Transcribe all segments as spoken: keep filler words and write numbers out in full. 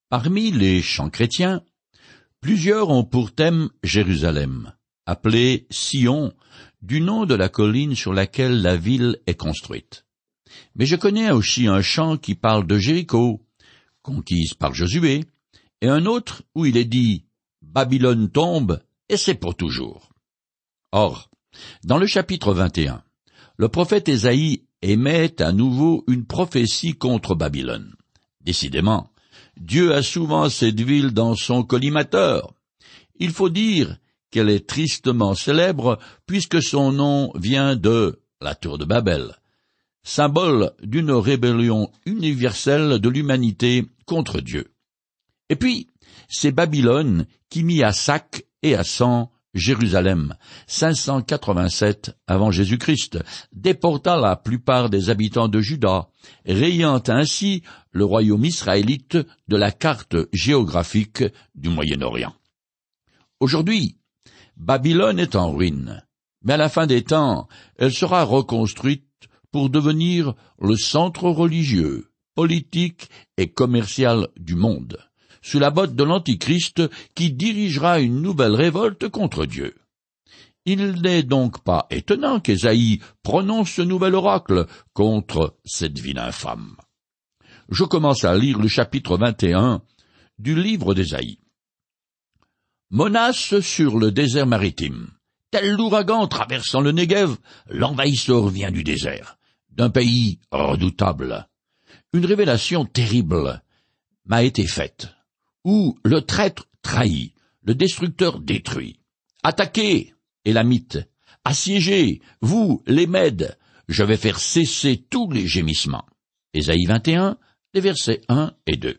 Parmi les chants chrétiens, plusieurs ont pour thème Jérusalem, appelée Sion, du nom de la colline sur laquelle la ville est construite. Mais je connais aussi un chant qui parle de Jéricho, conquise par Josué, et un autre où il est dit « Babylone tombe, et c'est pour toujours ». Or, dans le chapitre vingt et un, le prophète Ésaïe émet à nouveau une prophétie contre Babylone. Décidément, Dieu a souvent cette ville dans son collimateur. Il faut dire qu'elle est tristement célèbre puisque son nom vient de la tour de Babel, symbole d'une rébellion universelle de l'humanité contre Dieu. Et puis, c'est Babylone qui mit à sac et à sang Jérusalem, cinq cent quatre-vingt-sept avant Jésus-Christ, déporta la plupart des habitants de Juda, rayant ainsi le royaume israélite de la carte géographique du Moyen-Orient. Aujourd'hui, Babylone est en ruine, mais à la fin des temps, elle sera reconstruite pour devenir le centre religieux, politique et commercial du monde, sous la botte de l'Antichrist qui dirigera une nouvelle révolte contre Dieu. Il n'est donc pas étonnant qu'Ésaïe prononce ce nouvel oracle contre cette ville infâme. Je commence à lire le chapitre vingt et un du livre d'Ésaïe. Menace sur le désert maritime. Tel l'ouragan traversant le Négev, l'envahisseur vient du désert, d'un pays redoutable. Une révélation terrible m'a été faite, où le traître trahit, le destructeur détruit. Attaquez, Élamites, assiégez, vous, les Mèdes, je vais faire cesser tous les gémissements. Ésaïe vingt et un, les versets un et deux.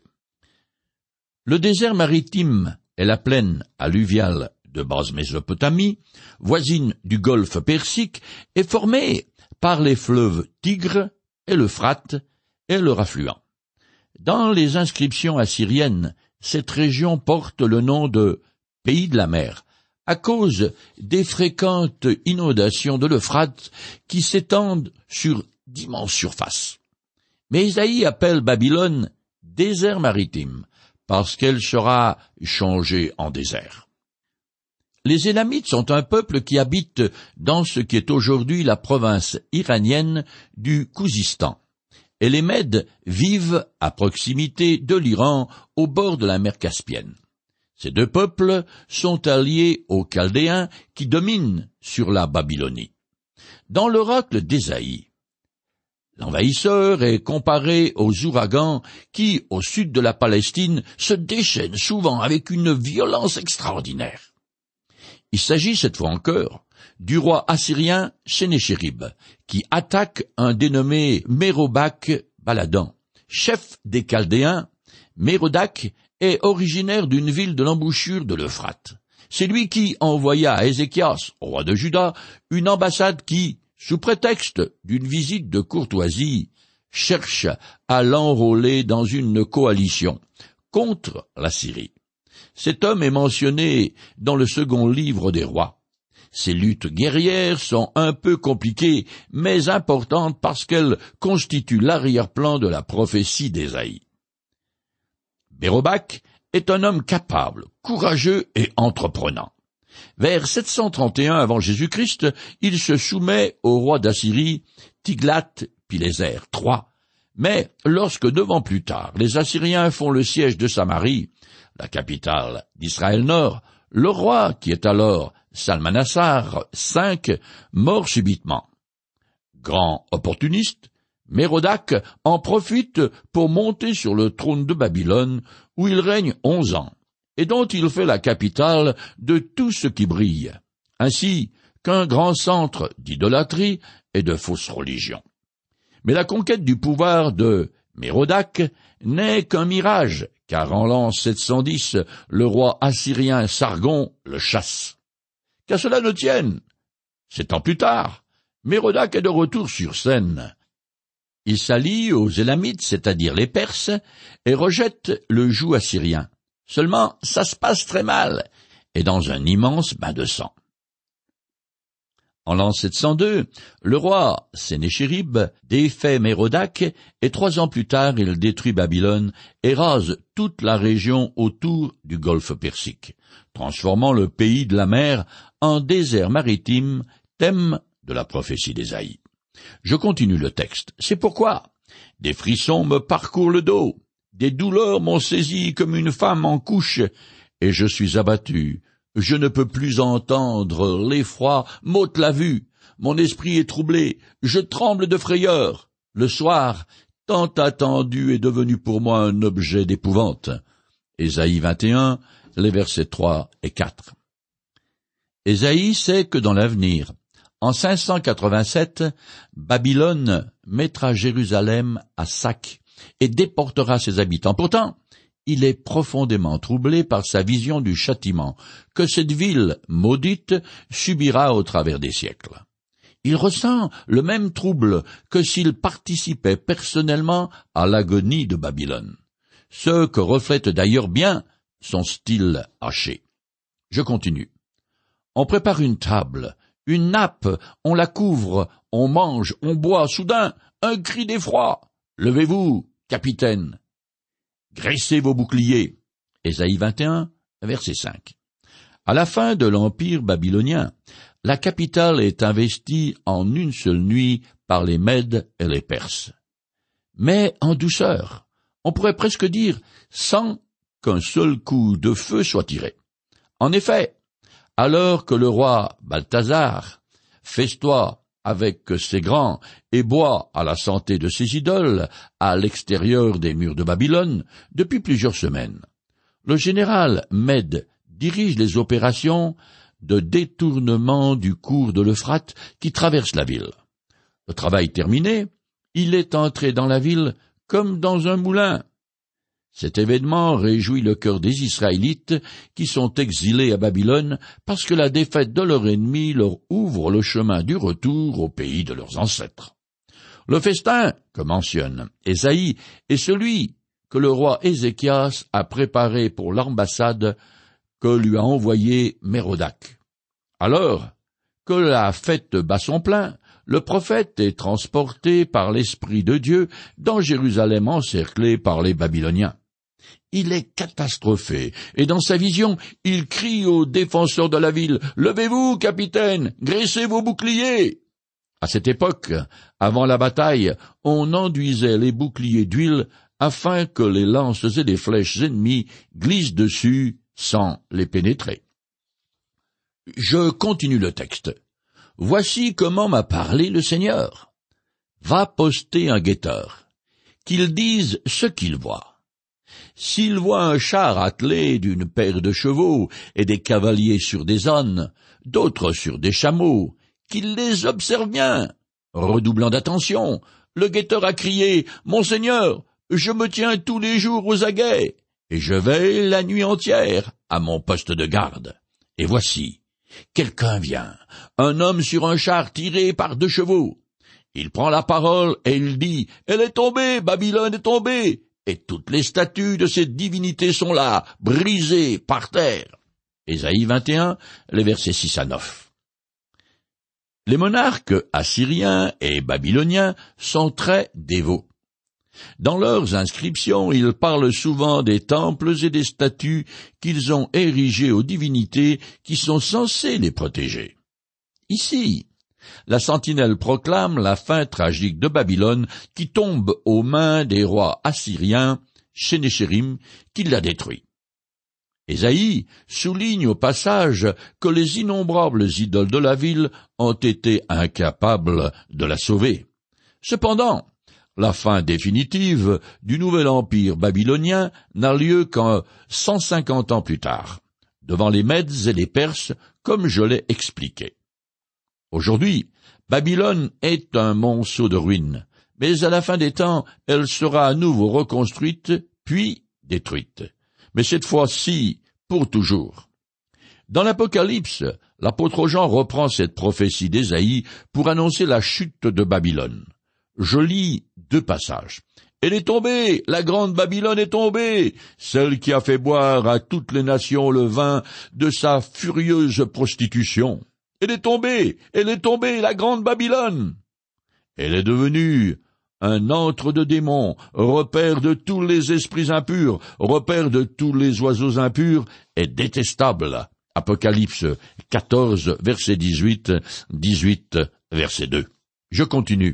Le désert maritime est la plaine alluviale de Basse-Mésopotamie, voisine du golfe Persique, est formée par les fleuves Tigre et l'Euphrate et leur affluent. Dans les inscriptions assyriennes, cette région porte le nom de « pays de la mer », à cause des fréquentes inondations de l'Euphrate qui s'étendent sur d'immenses surfaces. Mais Ésaïe appelle Babylone « désert maritime », parce qu'elle sera changée en désert. Les Élamites sont un peuple qui habite dans ce qui est aujourd'hui la province iranienne du Khouzistan, et les Mèdes vivent à proximité de l'Iran, au bord de la mer Caspienne. Ces deux peuples sont alliés aux Chaldéens qui dominent sur la Babylonie. Dans l'oracle d'Ésaïe, l'envahisseur est comparé aux ouragans qui, au sud de la Palestine, se déchaînent souvent avec une violence extraordinaire. Il s'agit cette fois encore du roi assyrien Sénéchérib, qui attaque un dénommé Mérodach Baladan, chef des Chaldéens. Mérodach est originaire d'une ville de l'embouchure de l'Euphrate. C'est lui qui envoya à Ézéchias, roi de Juda, une ambassade qui, sous prétexte d'une visite de courtoisie, cherche à l'enrôler dans une coalition contre la Syrie. Cet homme est mentionné dans le second livre des rois. Ces luttes guerrières sont un peu compliquées, mais importantes parce qu'elles constituent l'arrière-plan de la prophétie d'Ésaïe. Mérodach est un homme capable, courageux et entreprenant. Vers sept cent trente et un avant Jésus-Christ, il se soumet au roi d'Assyrie, Tiglath-Pileser trois. Mais lorsque neuf ans plus tard, les Assyriens font le siège de Samarie, la capitale d'Israël Nord, le roi, qui est alors Salmanassar cinq, meurt subitement. Grand opportuniste, Mérodach en profite pour monter sur le trône de Babylone, où il règne onze ans, et dont il fait la capitale de tout ce qui brille, ainsi qu'un grand centre d'idolâtrie et de fausses religions. Mais la conquête du pouvoir de Mérodach n'est qu'un mirage, car en l'an sept cent dix, le roi assyrien Sargon le chasse. Qu'à cela ne tienne, sept ans plus tard, Mérodach est de retour sur scène. Il s'allie aux Élamites, c'est-à-dire les Perses, et rejette le joug assyrien. Seulement, ça se passe très mal, et dans un immense bain de sang. En l'an sept cent deux, le roi Sénéchérib défait Mérodach et trois ans plus tard il détruit Babylone et rase toute la région autour du golfe Persique, transformant le pays de la mer en désert maritime, thème de la prophétie d'Ésaïe. Je continue le texte. C'est pourquoi des frissons me parcourent le dos, des douleurs m'ont saisi comme une femme en couche, et je suis abattu. Je ne peux plus entendre, l'effroi m'ôte la vue, mon esprit est troublé, je tremble de frayeur. Le soir, tant attendu, est devenu pour moi un objet d'épouvante. Ésaïe vingt et un, les versets trois et quatre. Ésaïe sait que dans l'avenir, en cinq cent quatre-vingt-sept, Babylone mettra Jérusalem à sac et déportera ses habitants. Pourtant, il est profondément troublé par sa vision du châtiment que cette ville maudite subira au travers des siècles. Il ressent le même trouble que s'il participait personnellement à l'agonie de Babylone, ce que reflète d'ailleurs bien son style haché. Je continue. On prépare une table, une nappe, on la couvre, on mange, on boit, soudain, un cri d'effroi. Levez-vous, capitaine. Graissez vos boucliers. Ésaïe vingt et un, verset cinq. À la fin de l'Empire babylonien, la capitale est investie en une seule nuit par les Mèdes et les Perses. Mais en douceur, on pourrait presque dire sans qu'un seul coup de feu soit tiré. En effet, alors que le roi Balthazar festoie avec ses grands et boit à la santé de ses idoles à l'extérieur des murs de Babylone depuis plusieurs semaines, le général Mède dirige les opérations de détournement du cours de l'Euphrate qui traverse la ville. Le travail terminé, il est entré dans la ville comme dans un moulin. Cet événement réjouit le cœur des Israélites qui sont exilés à Babylone parce que la défaite de leur ennemi leur ouvre le chemin du retour au pays de leurs ancêtres. Le festin que mentionne Ésaïe est celui que le roi Ézéchias a préparé pour l'ambassade que lui a envoyé Mérodach. Alors que la fête bat son plein, le prophète est transporté par l'Esprit de Dieu dans Jérusalem encerclée par les Babyloniens. Il est catastrophé, et dans sa vision, il crie aux défenseurs de la ville, « Levez-vous, capitaine, graissez vos boucliers !» À cette époque, avant la bataille, on enduisait les boucliers d'huile afin que les lances et les flèches ennemies glissent dessus sans les pénétrer. Je continue le texte. « Voici comment m'a parlé le Seigneur. Va poster un guetteur, qu'il dise ce qu'il voit. S'il voit un char attelé d'une paire de chevaux et des cavaliers sur des ânes, d'autres sur des chameaux, qu'il les observe bien. » Redoublant d'attention, le guetteur a crié « Monseigneur, je me tiens tous les jours aux aguets, et je veille la nuit entière à mon poste de garde. Et voici, quelqu'un vient, un homme sur un char tiré par deux chevaux. Il prend la parole et il dit « Elle est tombée, Babylone est tombée, et toutes les statues de cette divinité sont là, brisées par terre. » Ésaïe vingt et un, les versets six à neuf. Les monarques assyriens et babyloniens sont très dévots. Dans leurs inscriptions, ils parlent souvent des temples et des statues qu'ils ont érigés aux divinités qui sont censées les protéger. Ici, la sentinelle proclame la fin tragique de Babylone qui tombe aux mains des rois assyriens, Sénéchérib, qui l'a détruit. Ésaïe souligne au passage que les innombrables idoles de la ville ont été incapables de la sauver. Cependant, la fin définitive du nouvel empire babylonien n'a lieu qu'en cent cinquante ans plus tard, devant les Mèdes et les Perses, comme je l'ai expliqué. Aujourd'hui, Babylone est un monceau de ruines, mais à la fin des temps, elle sera à nouveau reconstruite, puis détruite. Mais cette fois-ci, pour toujours. Dans l'Apocalypse, l'apôtre Jean reprend cette prophétie d'Ésaïe pour annoncer la chute de Babylone. Je lis deux passages. « Elle est tombée, la grande Babylone est tombée, celle qui a fait boire à toutes les nations le vin de sa furieuse prostitution. Elle est tombée, elle est tombée, la grande Babylone. Elle est devenue un antre de démons, repère de tous les esprits impurs, repère de tous les oiseaux impurs et détestable. Apocalypse quatorze, verset dix-huit, dix-huit, verset deux. Je continue.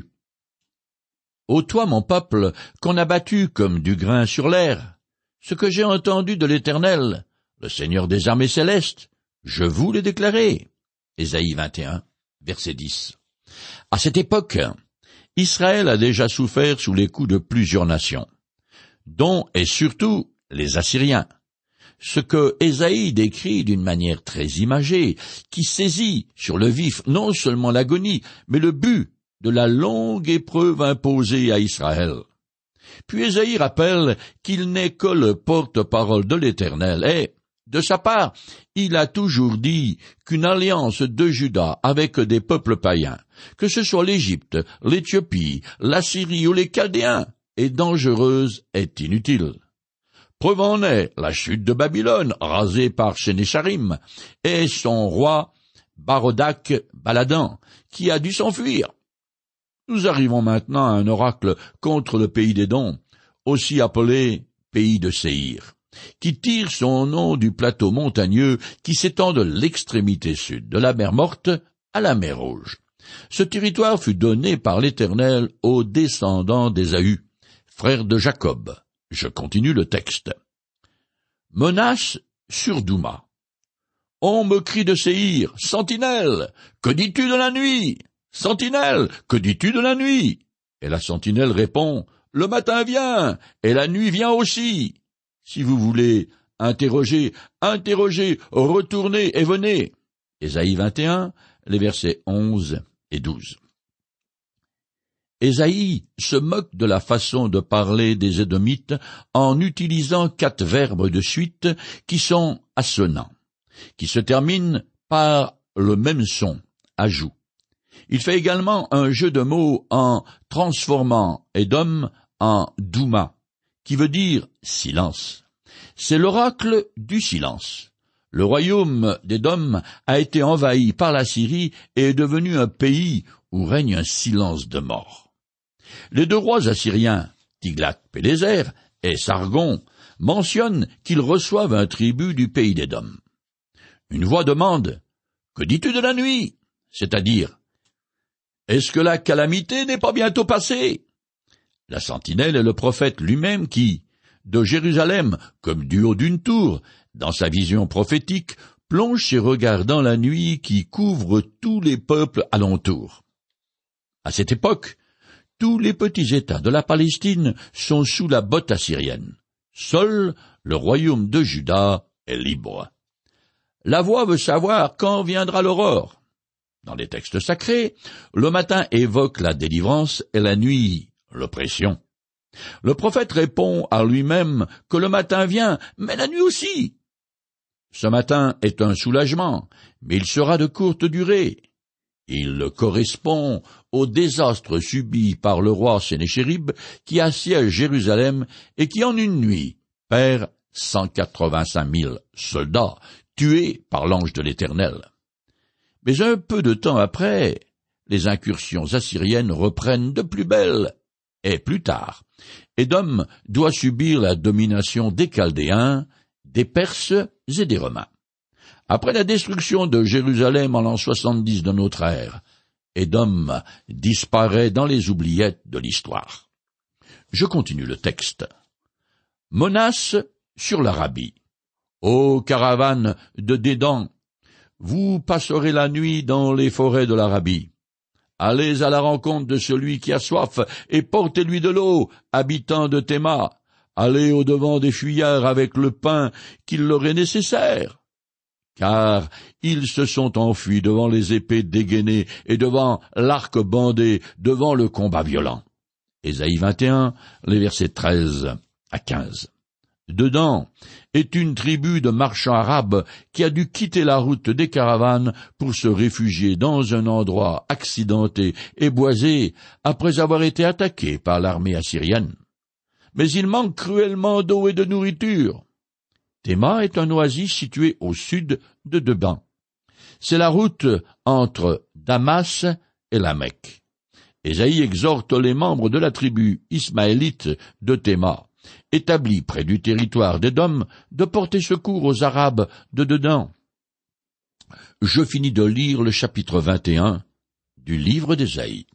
Ô toi, mon peuple, qu'on a battu comme du grain sur l'air, ce que j'ai entendu de l'Éternel, le Seigneur des armées célestes, je vous l'ai déclaré. Ésaïe vingt et un, verset dix. À cette époque, Israël a déjà souffert sous les coups de plusieurs nations, dont et surtout les Assyriens. Ce que Ésaïe décrit d'une manière très imagée, qui saisit sur le vif non seulement l'agonie, mais le but de la longue épreuve imposée à Israël. Puis Ésaïe rappelle qu'il n'est que le porte-parole de l'Éternel, et, de sa part, il a toujours dit qu'une alliance de Juda avec des peuples païens, que ce soit l'Égypte, l'Éthiopie, l'Assyrie ou les Chaldéens, est dangereuse et inutile. Preuve en est la chute de Babylone, rasée par Sénécharim, et son roi Barodak Baladan, qui a dû s'enfuir. Nous arrivons maintenant à un oracle contre le pays d'Édom, aussi appelé pays de Séhir, qui tire son nom du plateau montagneux qui s'étend de l'extrémité sud de la mer Morte à la mer Rouge. Ce territoire fut donné par l'Éternel aux descendants d'Ésaü, frère de Jacob. Je continue le texte. Menace sur Douma. On me crie de Séhir, sentinelle, que dis-tu de la nuit? Sentinelle, que dis-tu de la nuit? Et la sentinelle répond, le matin vient, et la nuit vient aussi. Si vous voulez interroger, interrogez, retournez et venez. Ésaïe vingt et un, les versets onze et douze. Ésaïe se moque de la façon de parler des Édomites en utilisant quatre verbes de suite qui sont assonants, qui se terminent par le même son, ajout. Il fait également un jeu de mots en transformant Édom en Douma, qui veut dire silence. C'est l'oracle du silence. Le royaume d'Édom a été envahi par la Syrie et est devenu un pays où règne un silence de mort. Les deux rois assyriens, Tiglath-Pileser et Sargon, mentionnent qu'ils reçoivent un tribut du pays d'Édom. Une voix demande « Que dis-tu de la nuit ?» c'est-à-dire « Est-ce que la calamité n'est pas bientôt passée ?» La sentinelle est le prophète lui-même qui, de Jérusalem, comme du haut d'une tour, dans sa vision prophétique, plonge ses regards dans la nuit qui couvre tous les peuples alentour. À cette époque, tous les petits États de la Palestine sont sous la botte assyrienne. Seul le royaume de Juda est libre. La voix veut savoir quand viendra l'aurore. Dans les textes sacrés, le matin évoque la délivrance et la nuit l'oppression. Le prophète répond à lui-même que le matin vient, mais la nuit aussi. Ce matin est un soulagement, mais il sera de courte durée. Il correspond au désastre subi par le roi Sénéchérib qui assiège Jérusalem et qui en une nuit perd cent quatre-vingt-cinq mille soldats tués par l'ange de l'Éternel. Mais un peu de temps après, les incursions assyriennes reprennent de plus belle, et plus tard, Édom doit subir la domination des Chaldéens, des Perses et des Romains. Après la destruction de Jérusalem en l'an soixante-dix de notre ère, Édom disparaît dans les oubliettes de l'histoire. Je continue le texte. Menace sur l'Arabie. Ô caravane de Dédan, vous passerez la nuit dans les forêts de l'Arabie. Allez à la rencontre de celui qui a soif et portez-lui de l'eau, habitants de Théma. Allez au-devant des fuyards avec le pain qu'il leur est nécessaire. Car ils se sont enfuis devant les épées dégainées et devant l'arc bandé, devant le combat violent. Ésaïe vingt et un, les versets treize à quinze. Dedans est une tribu de marchands arabes qui a dû quitter la route des caravanes pour se réfugier dans un endroit accidenté et boisé après avoir été attaqué par l'armée assyrienne. Mais il manque cruellement d'eau et de nourriture. Théma est un oasis situé au sud de Deban. C'est la route entre Damas et la Mecque. Ésaïe exhorte les membres de la tribu ismaélite de Théma, établie près du territoire d'Édom, de porter secours aux Arabes de dedans. Je finis de lire le chapitre vingt et un du livre d'Ésaïe.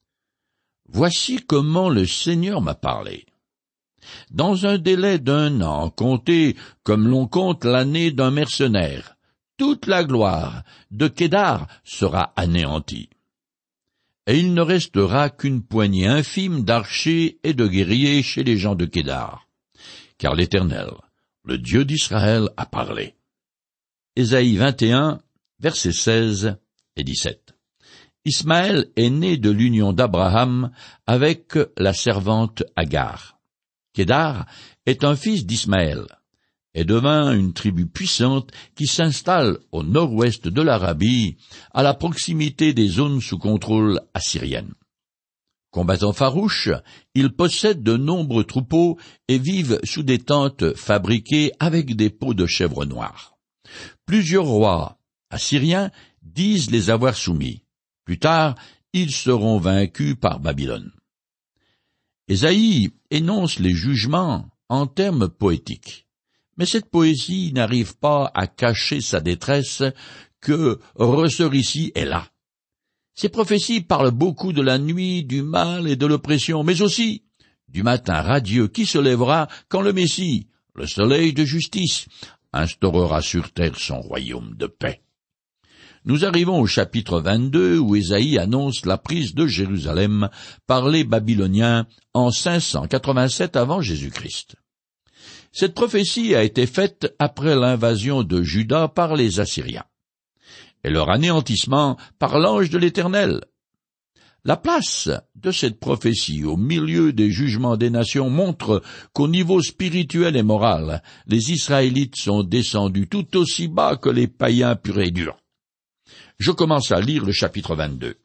Voici comment le Seigneur m'a parlé. Dans un délai d'un an, compté comme l'on compte l'année d'un mercenaire, toute la gloire de Kédar sera anéantie. Et il ne restera qu'une poignée infime d'archers et de guerriers chez les gens de Kédar. Car l'Éternel, le Dieu d'Israël, a parlé. Ésaïe vingt et un, versets seize et dix-sept. Ismaël est né de l'union d'Abraham avec la servante Agar. Kédar est un fils d'Ismaël et devint une tribu puissante qui s'installe au nord-ouest de l'Arabie, à la proximité des zones sous contrôle assyrienne. Combattant farouche, ils possèdent de nombreux troupeaux et vivent sous des tentes fabriquées avec des peaux de chèvre noire. Plusieurs rois assyriens disent les avoir soumis. Plus tard, ils seront vaincus par Babylone. Ésaïe énonce les jugements en termes poétiques. Mais cette poésie n'arrive pas à cacher sa détresse que ressort ici et là. Ces prophéties parlent beaucoup de la nuit, du mal et de l'oppression, mais aussi du matin radieux qui se lèvera quand le Messie, le soleil de justice, instaurera sur terre son royaume de paix. Nous arrivons au chapitre vingt-deux où Ésaïe annonce la prise de Jérusalem par les Babyloniens en cinq cent quatre-vingt-sept avant Jésus-Christ. Cette prophétie a été faite après l'invasion de Juda par les Assyriens et leur anéantissement par l'ange de l'Éternel. La place de cette prophétie au milieu des jugements des nations montre qu'au niveau spirituel et moral, les Israélites sont descendus tout aussi bas que les païens purs et durs. Je commence à lire le chapitre vingt-deux.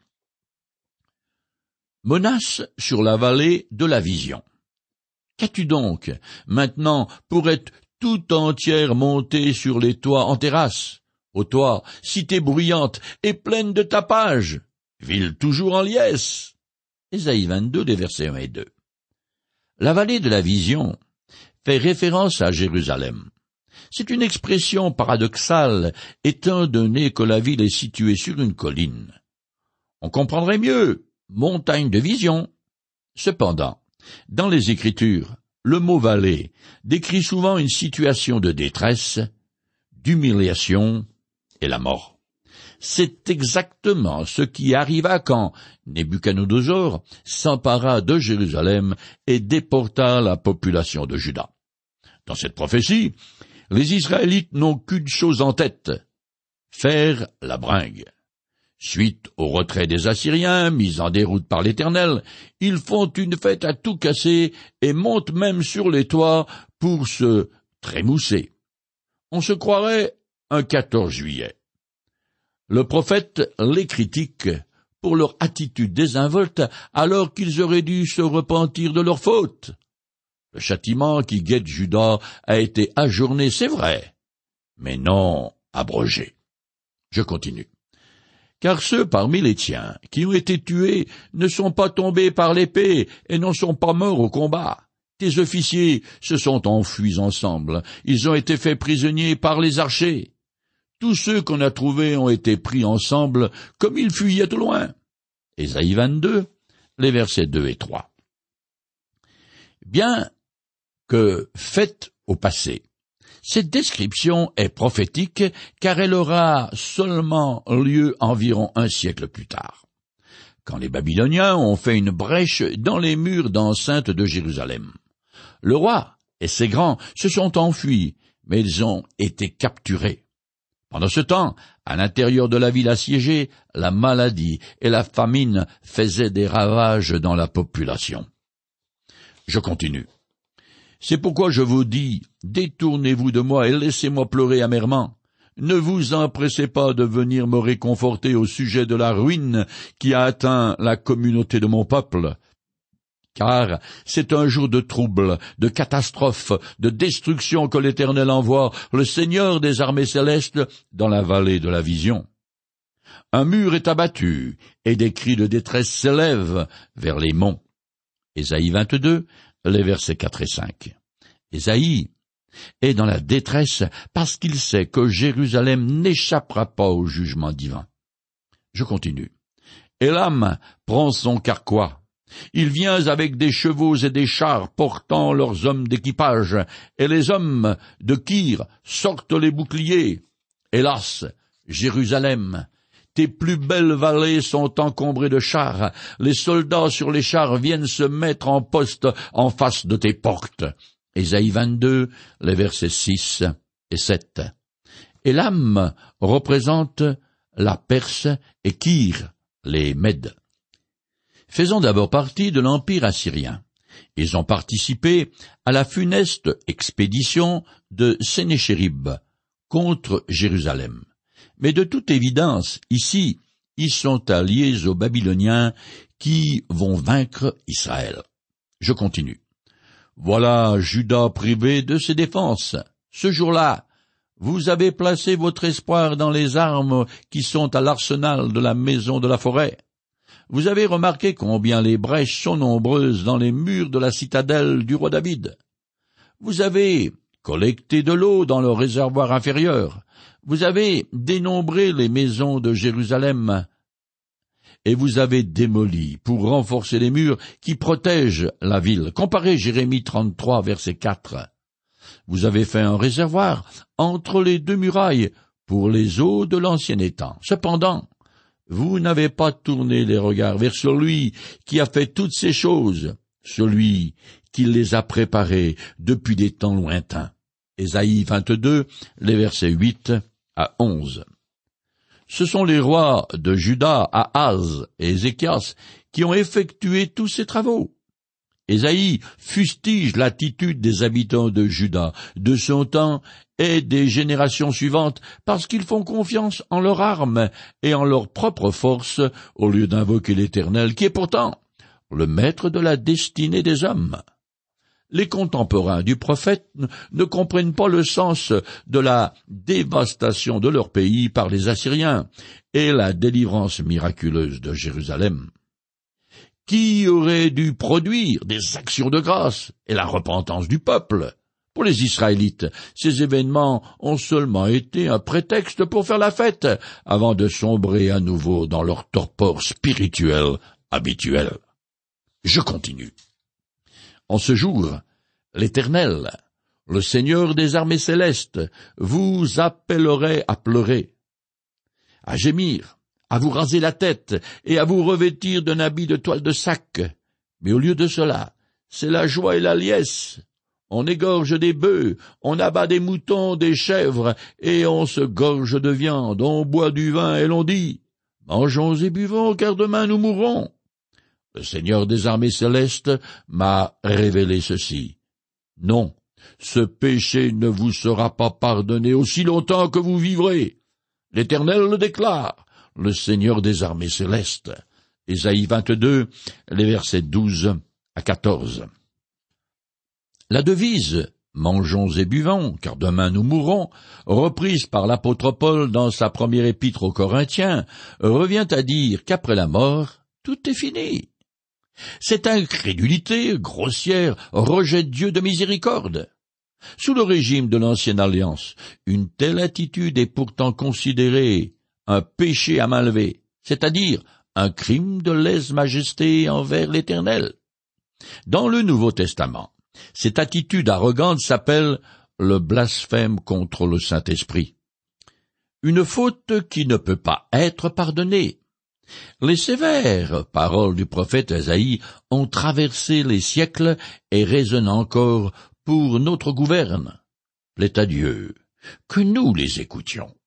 Menace sur la vallée de la vision. Qu'as-tu donc, maintenant, pour être tout entière montée sur les toits en terrasse? Ô toi, cité bruyante et pleine de tapage, ville toujours en liesse. Ésaïe vingt-deux, les versets un et deux. La vallée de la vision fait référence à Jérusalem. C'est une expression paradoxale, étant donné que la ville est située sur une colline. On comprendrait mieux, montagne de vision. Cependant, dans les Écritures, le mot vallée décrit souvent une situation de détresse, d'humiliation et la mort. C'est exactement ce qui arriva quand Nebuchadnezzar s'empara de Jérusalem et déporta la population de Juda. Dans cette prophétie, les Israélites n'ont qu'une chose en tête, faire la bringue. Suite au retrait des Assyriens, mis en déroute par l'Éternel, ils font une fête à tout casser et montent même sur les toits pour se trémousser. On se croirait un quatorze juillet. Le prophète les critique pour leur attitude désinvolte alors qu'ils auraient dû se repentir de leur faute. Le châtiment qui guette Juda a été ajourné, c'est vrai, mais non abrogé. Je continue. Car ceux parmi les tiens qui ont été tués ne sont pas tombés par l'épée et n'en sont pas morts au combat. Tes officiers se sont enfuis ensemble, ils ont été faits prisonniers par les archers. Tous ceux qu'on a trouvés ont été pris ensemble comme ils fuyaient au loin. Ésaïe vingt-deux, les versets deux et trois. Bien que faite au passé, cette description est prophétique car elle aura seulement lieu environ un siècle plus tard, quand les Babyloniens ont fait une brèche dans les murs d'enceinte de Jérusalem. Le roi et ses grands se sont enfuis, mais ils ont été capturés. Pendant ce temps, à l'intérieur de la ville assiégée, la maladie et la famine faisaient des ravages dans la population. Je continue. C'est pourquoi je vous dis, détournez-vous de moi et laissez-moi pleurer amèrement. Ne vous empressez pas de venir me réconforter au sujet de la ruine qui a atteint la communauté de mon peuple. Car c'est un jour de trouble, de catastrophe, de destruction que l'Éternel envoie, le Seigneur des armées célestes, dans la vallée de la vision. Un mur est abattu, et des cris de détresse s'élèvent vers les monts. Ésaïe vingt-deux, les versets quatre et cinq. Ésaïe est dans la détresse parce qu'il sait que Jérusalem n'échappera pas au jugement divin. Je continue. Élam prend son carquois. Il vient avec des chevaux et des chars portant leurs hommes d'équipage, et les hommes de Kir sortent les boucliers. Hélas, Jérusalem, tes plus belles vallées sont encombrées de chars. Les soldats sur les chars viennent se mettre en poste en face de tes portes. Ésaïe vingt-deux, les versets six et sept. Élam représente la Perse et Kir, les Mèdes. Faisant d'abord partie de l'Empire assyrien, ils ont participé à la funeste expédition de Sénéchérib contre Jérusalem. Mais de toute évidence, ici, ils sont alliés aux Babyloniens qui vont vaincre Israël. Je continue. Voilà Juda privé de ses défenses. Ce jour-là, vous avez placé votre espoir dans les armes qui sont à l'arsenal de la maison de la forêt. Vous avez remarqué combien les brèches sont nombreuses dans les murs de la citadelle du roi David. Vous avez collecté de l'eau dans le réservoir inférieur. Vous avez dénombré les maisons de Jérusalem. Et vous avez démoli pour renforcer les murs qui protègent la ville. Comparez Jérémie trente-trois, verset quatre. Vous avez fait un réservoir entre les deux murailles pour les eaux de l'ancien étang. Cependant, vous n'avez pas tourné les regards vers celui qui a fait toutes ces choses, celui qui les a préparées depuis des temps lointains. Ésaïe vingt-deux, les versets huit à onze. Ce sont les rois de Juda, Ahaz et Ézéchias, qui ont effectué tous ces travaux. Ésaïe fustige l'attitude des habitants de Juda, de son temps et des générations suivantes, parce qu'ils font confiance en leurs armes et en leur propre force, au lieu d'invoquer l'Éternel, qui est pourtant le maître de la destinée des hommes. Les contemporains du prophète ne comprennent pas le sens de la dévastation de leur pays par les Assyriens et la délivrance miraculeuse de Jérusalem. Qui aurait dû produire des actions de grâce et la repentance du peuple? Pour les Israélites, ces événements ont seulement été un prétexte pour faire la fête, avant de sombrer à nouveau dans leur torpeur spirituelle habituelle. Je continue. En ce jour, l'Éternel, le Seigneur des armées célestes, vous appellerait à pleurer, à gémir, à vous raser la tête et à vous revêtir d'un habit de toile de sac. Mais au lieu de cela, c'est la joie et la liesse. On égorge des bœufs, on abat des moutons, des chèvres, et on se gorge de viande, on boit du vin, et l'on dit « Mangeons et buvons, car demain nous mourrons ». Le Seigneur des armées célestes m'a révélé ceci. Non, ce péché ne vous sera pas pardonné aussi longtemps que vous vivrez. L'Éternel le déclare, le Seigneur des armées célestes. Ésaïe vingt-deux, les versets douze à quatorze. La devise « Mangeons et buvons, car demain nous mourrons », reprise par l'apôtre Paul dans sa première épître aux Corinthiens, revient à dire qu'après la mort, tout est fini. Cette incrédulité grossière rejette Dieu de miséricorde. Sous le régime de l'ancienne alliance, une telle attitude est pourtant considérée un péché à main levée, c'est-à-dire un crime de lèse-majesté envers l'Éternel. Dans le Nouveau Testament, cette attitude arrogante s'appelle le blasphème contre le Saint-Esprit. Une faute qui ne peut pas être pardonnée. Les sévères paroles du prophète Ésaïe ont traversé les siècles et résonnent encore pour notre gouverne. Plaît à Dieu que nous les écoutions.